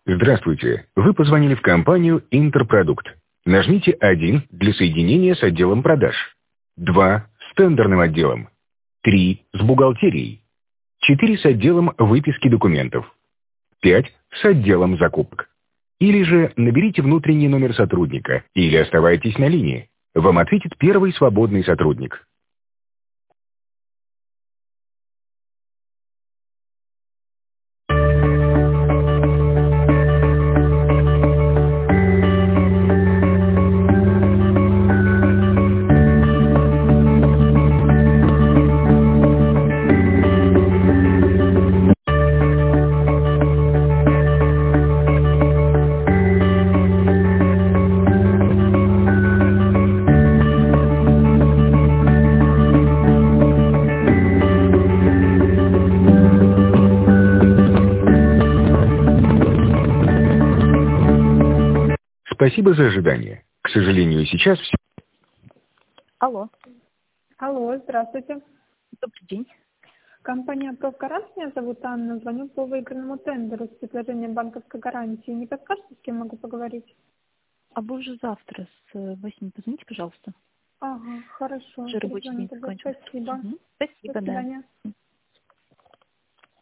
Здравствуйте. Вы позвонили в компанию «Интерпродукт». Нажмите 1 для соединения с отделом продаж, 2 с тендерным отделом, 3 с бухгалтерией, 4 с отделом выписки документов, 5 с отделом закупок. Или же наберите внутренний номер сотрудника или оставайтесь на линии. Вам ответит первый свободный сотрудник. Спасибо за ожидание. К сожалению, сейчас все... Алло. Алло, здравствуйте. Добрый день. Компания «Профгарант», меня зовут Анна, звоню по выигранному тендеру с предложением банковской гарантии. Не подскажете, с кем могу поговорить? А вы уже завтра с 8 позвоните, пожалуйста. Ага, хорошо. Уже рабочий день закончился. Спасибо. Спасибо, До свидания. да.